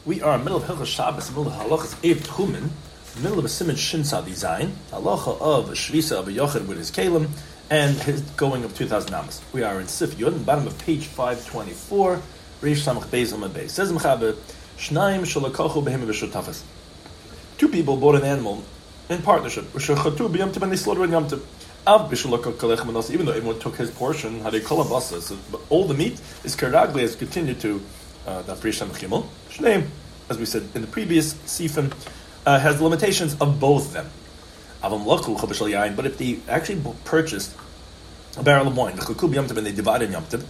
We are in the middle of Hilchos Shabbos, in the middle of Halachas Ev Tchumen, middle of a Siman Shinsa design, halacha of Shvisa of a Yochid with his Kalim, and his going of 2,000 Amos. We are in Sif Yud, bottom of page 524, Reish Samach Beis Amad Beis. Says Mechaber, Shnaim Shalakochu Behema B'Shotafas. Two people bought an animal in partnership. V'Shechatu B'Yom Tov, and they slaughtered on Yom Tov. Av B'Shalakok Kalech Manas, even though everyone took his portion, had a kolabasa, so all the meat is Keragli has continued to that Reish Samach Gimel. Shnaim, as we said in the previous Sifim, has the limitations of both of them. But if they actually purchased a barrel of wine, and they divided Yom Tov,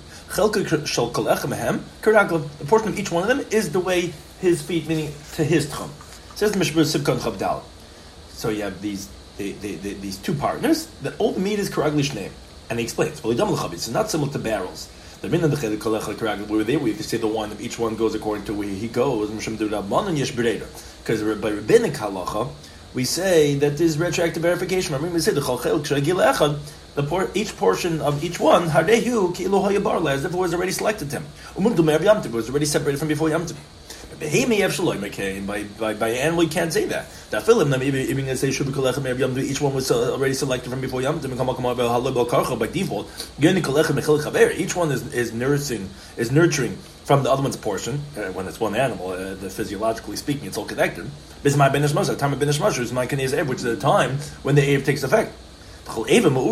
the portion of each one of them is the way his feet, meaning to his tchum. Says the Mishmur Sivkon Chavdal. So you have these two partners that all the meat is karagli shneim, and he explains. It's not similar to barrels. Where there we have to say the wine of each one goes according to where he goes. Because by rabbinic halacha, we say that there's retroactive verification. We say each portion of each one, as if it was already selected to him. It was already separated from before Yom Tov. By animal, you can't say that. Even say each one was already selected from before Yom Tov. By default, each one is nurturing from the other one's portion. When it's one animal, physiologically speaking, it's all connected. This is my ben ishmash. The time of ben ishmash is my kanez ev, which is the time when the ev takes effect. So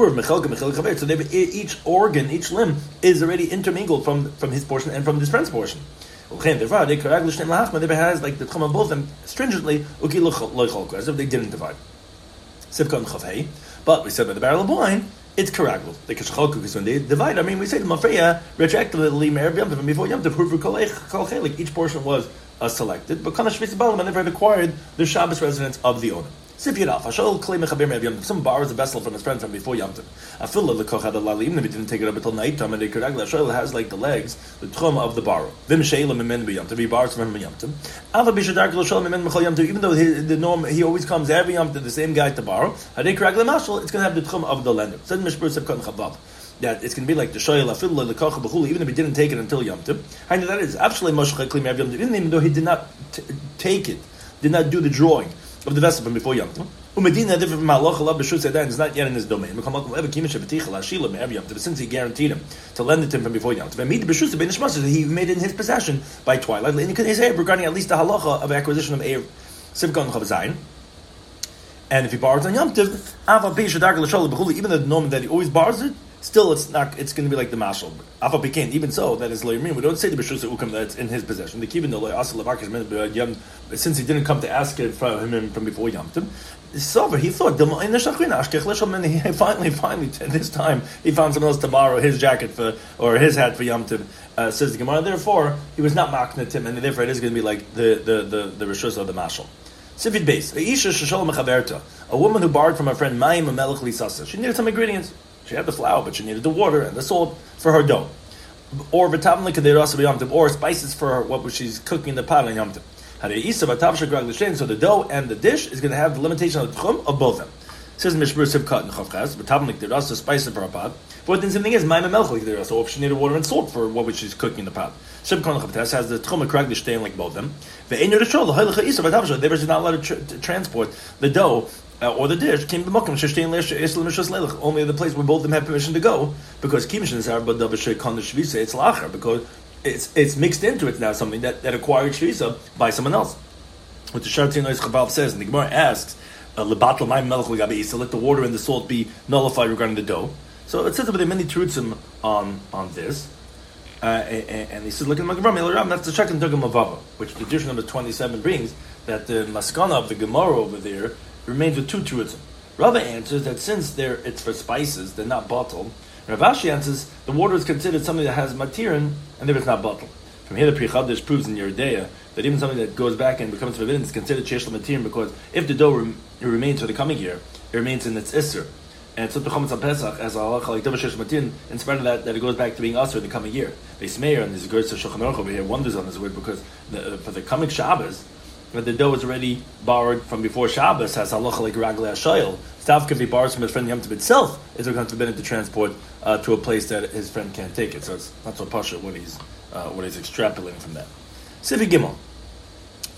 each organ, each limb is already intermingled from his portion and from his friend's portion. Therefore, they has like the tchum of both of them stringently, as if they didn't divide. But we said by the barrel of wine, it's karagl. Because when they divide, we say the mafreya retroactively from before Yom Tov. Each portion was selected, but kana shvisa balam never had acquired the Shabbos residence of the owner. Some borrows a vessel from his friend from before Yom Tov. Even if he didn't take it up until night time, and the has like the legs, the tchum of the borrow. He borrows from him in Yom Tov. Even though the norm, he always comes every Yom Tov, the same guy to borrow. It's going to have the tchum of the lender. That it's going to be like the shoyel even if he didn't take it until Yom Tov. That is absolutely even though he did not take it, did not do the drawing of the vessel from before Yom Tov. Medina different from halacha b'shut is not yet in his domain. Since he guaranteed him to lend it to him from before Yom Tov, he made it in his possession by twilight. Regarding at least the halacha of acquisition of Eir Sivkon Chavzayin. And if he borrows on Yom Tov, even though the norm that he always borrows it, still it's not. It's going to be like the mashal. Even so, that is loymin. We don't say the b'shus ukam that it's in his possession. The kibin loy asal since he didn't come to ask it from him from before Yom Tov. So he thought finally this time he found someone else to borrow his jacket for or his hat for Yom Tov. Says the Gemara. Therefore, he was not maknat him, and therefore it is going to be like the rishus of the mashal. Sifid base. A woman who borrowed from her friend Mayim Melech Lisasa. She needed some ingredients. She had the flour, but she needed the water and the salt for her dough. Or spices for what she's cooking in the pot on Yom Tov. So the dough and the dish is going to have the limitation of the tchum of both of them. Says Mishmur Sivkat and Chavchaz, but there also spices for her pot. But then something is Mayim Melech Lisasa. So if she needed water and salt for what she's cooking in the pot. Shivkon Chavchaz has the tchum of Kragli Shtein like both of them. They were not allowed to transport the dough or the dish came to Mokum only the place where both of them have permission to go, because it's lacher, because it's mixed into it now, something that acquired shvisa by someone else. What the Shartin Chabal says, and the Gemara asks, let the water and the salt be nullified regarding the dough. So it says that there are many truths on this. And he says, look at the Gemara, that's the second Dugam of Vava, which the edition number 27 brings, that the Maskana of the Gemara over there remains with two truths. Rava answers that since it's for spices, they're not bottled. Rav Ashi answers the water is considered something that has matirin, and therefore it's not bottled. From here, the Pri Chadash proves in Yeridea that even something that goes back and becomes forbidden is considered sheish matirin, because if the dough remains for the coming year, it remains in its isser. And it's up to Chometz Pesach as a halacha like sheish matirin, in spite of that it goes back to being usher in the coming year. Beis Meir and his Gertz Shulchan Aruch over here wonders on this word, because for the coming Shabbos, but the dough is already borrowed from before Shabbos, has halacha like Raglei HaShoyel. Stavka, if he borrows from his friend Yom Tov itself, is going to forbidden to transport to a place that his friend can't take it. So it's not so pasha what he's extrapolating from that. Sivi Gimel.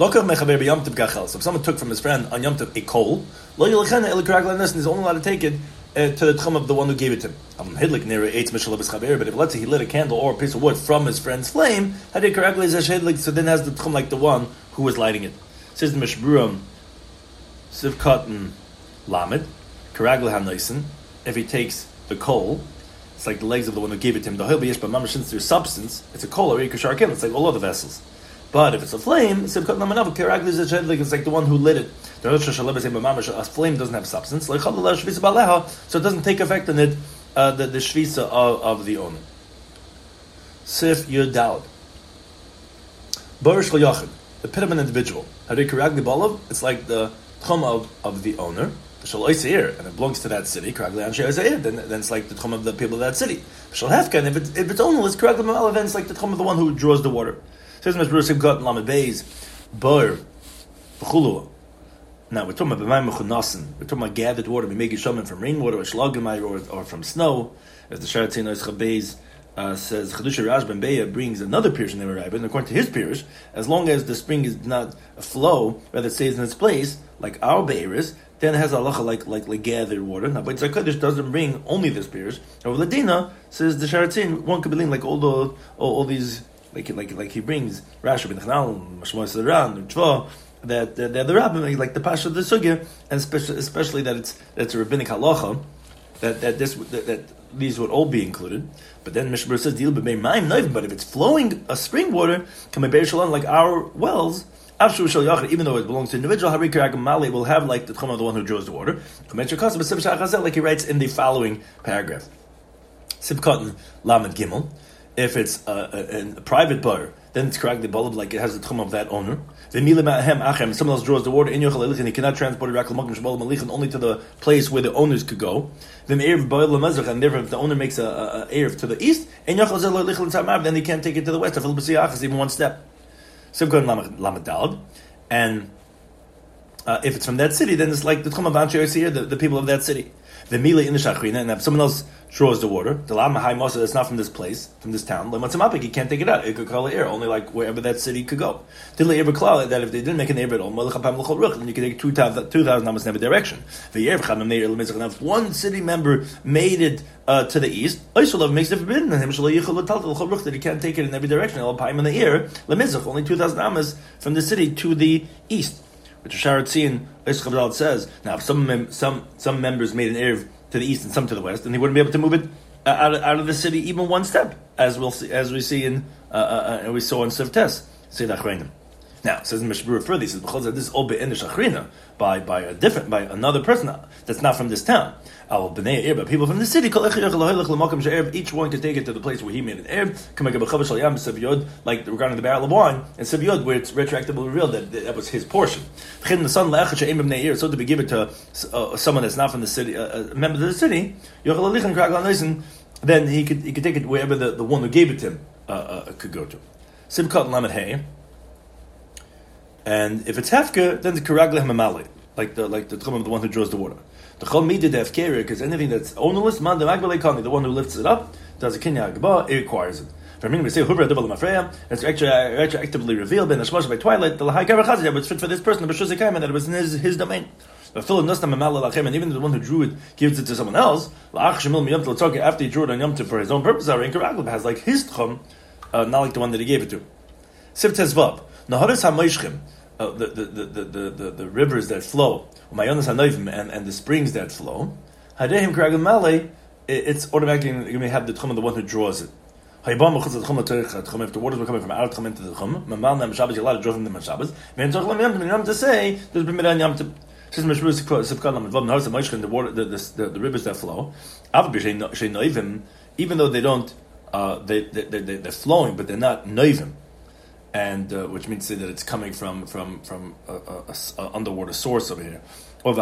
So if someone took from his friend on Yom Tov a coal, and he's only allowed to take it to the tchum of the one who gave it to him. But if let's say he lit a candle or a piece of wood from his friend's flame, so then has the tchum like the one who was lighting it. Says the Mishburim, Sivkatan Lamed, Karagla HaNoisen, if he takes the coal, it's like the legs of the one who gave it to him. The Hoil B'Yesh B'Mamash, since there's substance, it's a coal or Yikashar Kel, it's like all other vessels. But if it's a flame, it's like the one who lit it. A flame doesn't have substance, so it doesn't take effect on it, the shvisa of the owner. Sif Yudal. Barish Yachid, the pit of an individual. It's like the tchum of the owner, and it belongs to that city. Then it's like the tchum of the people of that city. And if it's ownerless, then it's like the tchum of the one who draws the water. Says Meshbur Simchat and Lamed Beis, Bar, B'chulu. Now we're talking about B'mayim Mechunasin. We're talking about gathered water. We make it shaman from rainwater or shlagimai or from snow. As the Sharatzin Ois Chabez says, Chadusha Rash Ben Beya brings another Pirush in the Rebbe, and according to his Pirush, as long as the spring is not a flow, rather it stays in its place, like our Be'er is, then it has a halacha like gathered water. Now, but Tzakadosh doesn't bring only this Pirush. Over Ladina says the Sharatzin, one could believe like all these. Like he brings Rashi ben Chanal, Mashmoy Saran, Chva, that the rabbin like the pasha of the sugya, and especially that it's a rabbinic halacha that these would all be included. But then Mishmur says deal but if it's flowing a spring water, can be shalom like our wells. Even though it belongs to an individual, will have like the tchum of the one who draws the water. Like he writes in the following paragraph. Sibkatan Lamed Gimel. If it's a private bar, then it's correct the bulb like it has the tchum of that owner. If someone else draws the water in and he cannot transport it only to the place where the owners could go. And therefore, if the owner makes a erev to the east, then he can't take it to the west. Even one step. And if it's from that city, then it's like the tchum of Anshe Yosir, the people of that city. The mila in the shachrina, and if someone else draws the water, the lama high mosa that's not from this place, from this town, he can't take it out. It could call it air, only like wherever that city could go. That if they didn't make an air at all, then you could take 2,000 amas in every direction. If one city member made it to the east, makes it forbidden that he can't take it in every direction. In the air, only 2,000 amas from the city to the east. Which Sharatzin Eschabdal says, now if some members made an erev to the east and some to the west, then they wouldn't be able to move it out of the city even one step, as we see in we saw in Sivtes, Seid Achreinim. Now it says in Mishbur further, he says because this is all be'in Shachrina by another person that's not from this town. But people from the city, each one could take it to the place where he made an erb, like regarding the barrel of wine, and Sivyod, where it's retroactively revealed that was his portion. So to be given to someone that's not from the city, a member of the city, then he could take it wherever the one who gave it to him could go to. Simchat Lamed Hey. And if it's hefker, then the karagla hamamali, like the tchum of the one who draws the water. The chol midid hefker, because anything that's ownerless, man the magbale the one who lifts it up, does a kinya agba, it requires it. For me, we say hubra double mafreya. It's retroactively revealed in the shmosh by twilight. The lahai kavachazia, but it's fit for this person. The b'shuzikayim, that it was in his domain. But Philip Nustam Mamal Lachem, and even the one who drew it gives it to someone else. After he drew it on Yom Tov for his own purpose, our karagla has like his tchum, not like the one that he gave it to. Siv Tezvav. Naharis HaMoishchim, the rivers that flow, Mayonas HaNoivim, and the springs that flow, Hadehim Karagim Malay, it's automatically going to have the tchum of the one who draws it. If the waters were coming from out tchum into the tchum, Mamal Nam Shabbos, you're allowed to draw from them on Shabbos. Men Tzoch Lam Yom Tov, to say, there's been Midan Yom Tov. Says Meshmur Sivkan Lam Vav, Naharis HaMoishchim, the rivers that flow, even though they don't, they're flowing, but they're not Noivim. And which means to say that it's coming from a underwater source over here. Or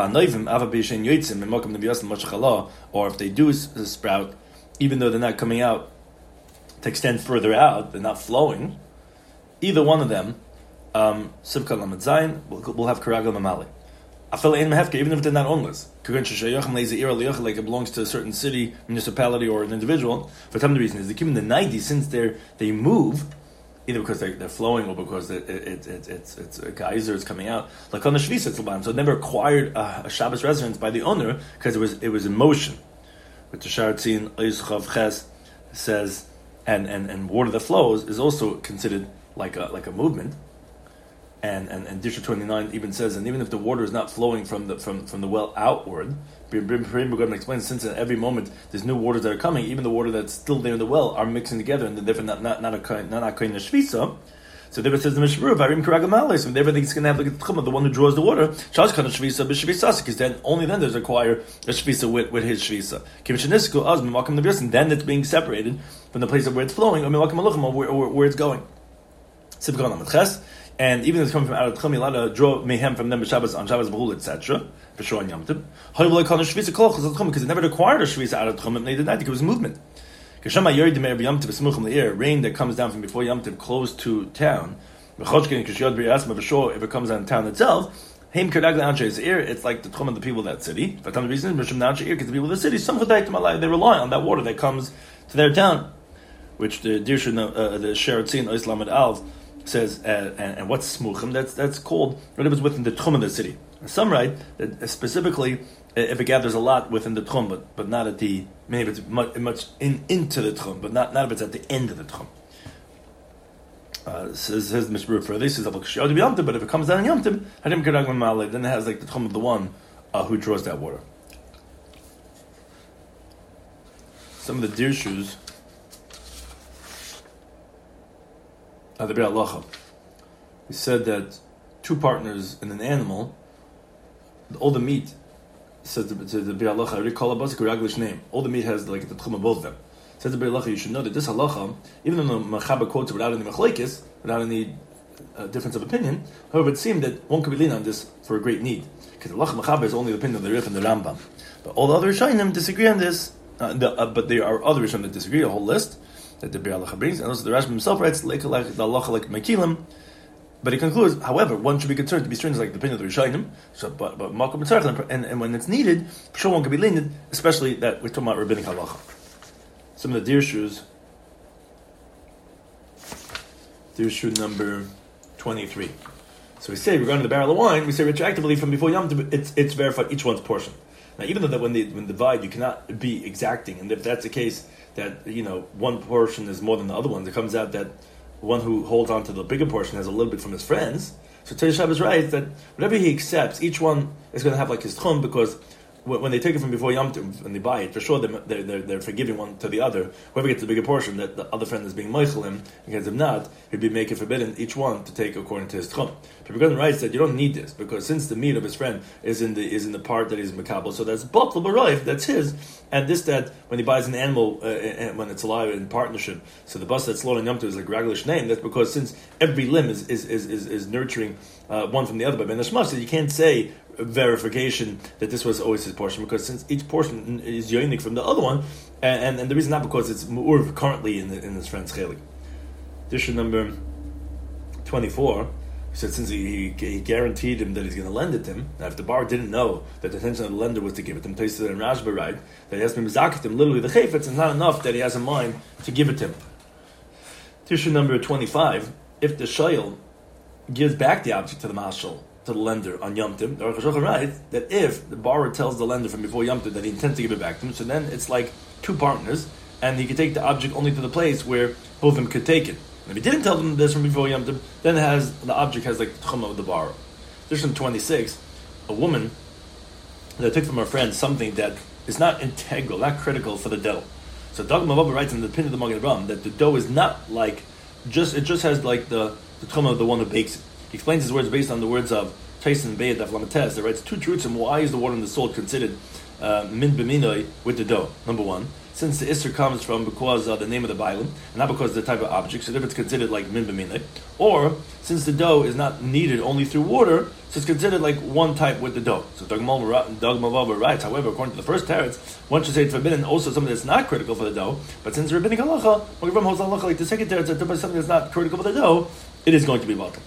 if they do sprout, even though they're not coming out to extend further out, they're not flowing. Either one of them, Sivka Lamed Zayin, will have Karagel Mamali. Even if they're not ownless, like it belongs to a certain city, municipality, or an individual. For some reason, is the Kim the 90, since they move. either because they're flowing or because it's a geyser is coming out. Like on the Shvisa Tzalbaim, so it never acquired a Shabbos residence by the owner because it was in motion. But the Sharatzin Eischav Ches says, and water that flows is also considered like a movement. And Disha 29 even says, and even if the water is not flowing from the well outward, Brim explains, since at every moment there's new waters that are coming, even the water that's still there in the well are mixing together, and they're not a kind of shvisa. So therefore says the Mishmur, Varim Karagamalis, and therefore it's going to have like a tchum of the one who draws the water. Shaz kind of shvisa b'shvisa, because then only then does require a shvisa with his shvisa. Kimshanisku az mimakam nevius, and then it's being separated from the place of where it's flowing, or mimakam aluchim, or where it's going. Sibgon amatches. And even if it's coming from out of Tchum, you're allowed to draw mehem from them Shabbos on Shabbos Behul, etc. For sure on Yom Tov. Because it never required a shvisa out of Tchum, and they did that because it was movement. Rain that comes down from before Yom Tov close to town. If it comes down in town itself, it's like the Tchum of the people of that city. For the reason, because the people of the city, they rely on that water that comes to their town. Which the Dirshu, the Sheratzin, Islam Alv, says, and what's smuchim? That's called whatever's within the tchum of the city. Some write that specifically if it gathers a lot within the tchum, but not at the, maybe it's much into the tchum, but not if it's at the end of the tchum. Says Mishmur further. He says, but if it comes down in Yom Tov, then it has like the tchum of the one who draws that water. Some of the dirshus. The Bir Halacha. He said that two partners in an animal, all the meat, says to the Bir Halacha, I recall a basic Raglish name. All the meat has like the tchum of both of them. Says the Bir Halacha, you should know that this halacha, even though the Machaba quotes it without any machlekes, without any difference of opinion, however, it seemed that one could be leaning on this for a great need. Because the halacha Machaba is only the opinion of the Rif and the Rambam. But all the other Rishonim disagree on this, but there are other Rishonim that disagree, a whole list that the Bir Halacha brings, and also the Rashba himself writes like the halacha like Mekilim, but he concludes, however, one should be concerned to be strange like the opinion of the Rishonim. So, but Malkum and when it's needed, for sure one can be lenient, especially that we're talking about rabbinic halacha. Some of the dirshus, dirshu number 23. So we say regarding the barrel of wine, we say retroactively from before Yom Tov, it's verified each one's portion. Now, even though that when they divide, you cannot be exacting, and if that's the case, that one portion is more than the other ones, it comes out that one who holds on to the bigger portion has a little bit from his friends. So Teresh Shabbos writes that whatever he accepts, each one is going to have like his tchum, because when they take it from before Yom Tov, when they buy it, for sure they're forgiving one to the other. Whoever gets the bigger portion, that the other friend is being meichel him, because if not, he'd be making forbidden each one to take according to his tchum. Rabbi writes that you don't need this, because since the meat of his friend is in the part that he's makabel, so that's batal b'roif, that's his, and this that when he buys an animal when it's alive in partnership, so the bus that's slaughtering Yom Tov is like Raglish name. That's because since every limb is nurturing one from the other by Ben Hashmach, so you can't say verification that this was always his portion, because since each portion is unique from the other one, and the reason not because it's mu'urv currently in his friend's chelik. Edition number 24. He said since he guaranteed him that he's going to lend it to him, now if the bar didn't know that the intention of the lender was to give it to him, places it in Rashba, right, that he has to be mizakit him, literally the chayfetz, it's not enough that he has in mind to give it to him. Tissue number 25, if the shayl gives back the object to the mashal, to the lender on Yom Tov, the Aruch HaShulchan writes that if the borrower tells the lender from before Yom Tov that he intends to give it back to him, so then it's like two partners, and he could take the object only to the place where both of them could take it. And if he didn't tell them this from before Yom Tov, then the object has like the tchum of the borrower. There's from 26, a woman that took from her friend something that is not integral, not critical for the dough. So Dag Mavava writes in the pin of the Magen Avraham that the dough is not like it just has like the tchum of the one who bakes it. He explains his words based on the words of Tyson Beyat Aflamates that writes two truths and why is the water and the salt considered min b'minoi with the dough. Number one, since the Isser comes from because of the name of the Bailim, and not because of the type of object, so if it's considered like min b'minoi, or since the dough is not needed only through water, so it's considered like one type with the dough. So Dag Mavava writes, however, according to the first teretz, one should say it's forbidden also something that's not critical for the dough, but since rabbinic halacha, when from holds halacha like the second teretz, that something that's not critical for the dough, it is going to be welcome.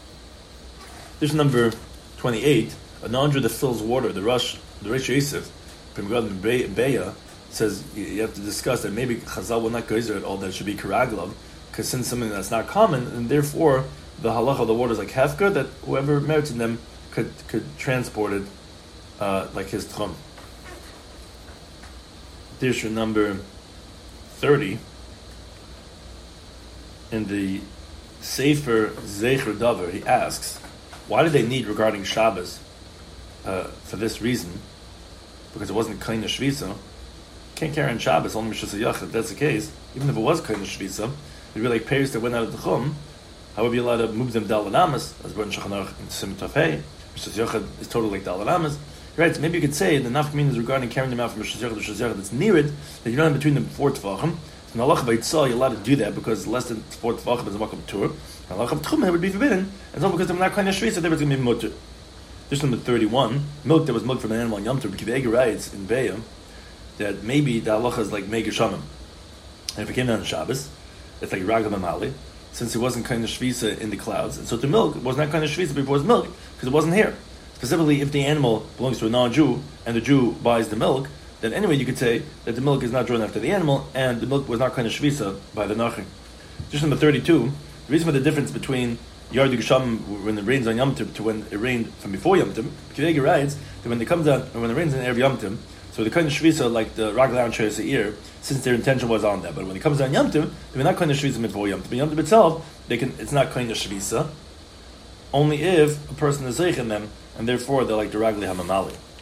This is number 28, a nandra that fills water, the Rish Yosef, Pimgad Beya, says you have to discuss that maybe Chazal will not geyser at all, that it should be karaglav, because since something that's not common, and therefore the halacha of the water is like hefka, that whoever merits in them could transport it like his tchum. Dishra number 30 in the Sefer Zecher Davar, he asks, why did they need regarding Shabbos for this reason? Because it wasn't kaina shvisa. Can't carry on Shabbos only mishus yachid. If that's the case, even if it was kaina shvisa, it'd be like pairs that went out of the chum. How would be allowed to move them dal anamas as burn shachanach in sim tafei? Mishus yachid is totally like dal anamas. Right, so maybe you could say the nafkamin is regarding carrying them out from mishus yachid to mishus yachid that's near it, that you're not in between them 4 tvachim. In Allah Baitzah, you're allowed to do that because less than 4 tvachim is a makam tur. In Allah Tchum, it would be forbidden, and so because they're not kind of shvisa, they were going to be mutter. This number 31, milk that was milked from an animal in Yom Tov, Kivega writes in Be'ah that maybe the halacha is like Mega Shamim. And if it came down to Shabbos, it's like Ragam Amali, since it wasn't kind of shvisa in the clouds. And so the milk was not kind of shvisa before it was milk, because it wasn't here. Specifically, if the animal belongs to a non-Jew, and the Jew buys the milk, then anyway you could say that the milk is not drawn after the animal, and the milk was not kind of shvisa by the Nachri. Just number 32, the reason for the difference between Yardu Gesham when it rains on Yom Tov to when it rained from before Yom Tov, Kivega writes that when it comes out, when it rains in Erev Yom Tov, so the kind of shvisa like the Raglan Shayas ear, since their intention was on that, but when it comes out Yom Tov, they're not kind of shvisa before Yom Tov. But Yom Tov itself, it's not kind of shvisa, only if a person is zeich in them, and therefore they're like the Ragli Hamamali.